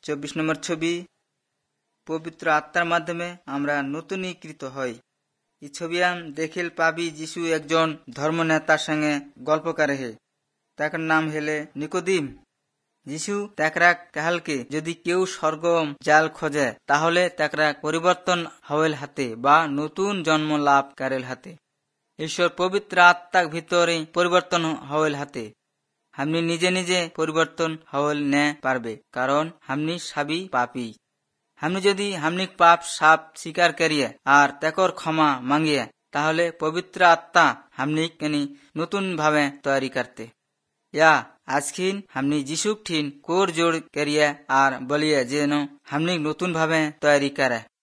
24 নম্বর ছবি, পবিত্র আত্মার মাধ্যমে আমরা নতুনীকৃত হই। এই ছবি আম দেখিল পাবি যিশু একজন ধর্মনেতার সঙ্গে গল্প করে হে। তার নাম হেলে নিকোদিম। যিশু তাকরা কাহালকে যদি কেউ স্বর্গ জাল খোঁজে তাহলে তাকরা পরিবর্তন হওয়াল হাতে বা নতুন জন্ম লাভ করেল হাতে। ঈশ্বর পবিত্র আত্মার ভিতরে পরিবর্তন হওয়াল হাতে হামনি নিজে নিজে পরিবর্তন হওয়াল নে পারবে, কারণ হামনি সবই পাপী। হামনি যদি হামনিক পাপ সাপ স্বীকার করিয়ে আর তাকর ক্ষমা মাঙ্গিয়ে তাহলে পবিত্র আত্মা হামনিক নতুন ভাবে তৈরি করতে। या आजखिन हमनी जिसुक ठीन कोर जोड़ करिए और बोलिए जेनो हमनी नतून भावे तैयारी करे।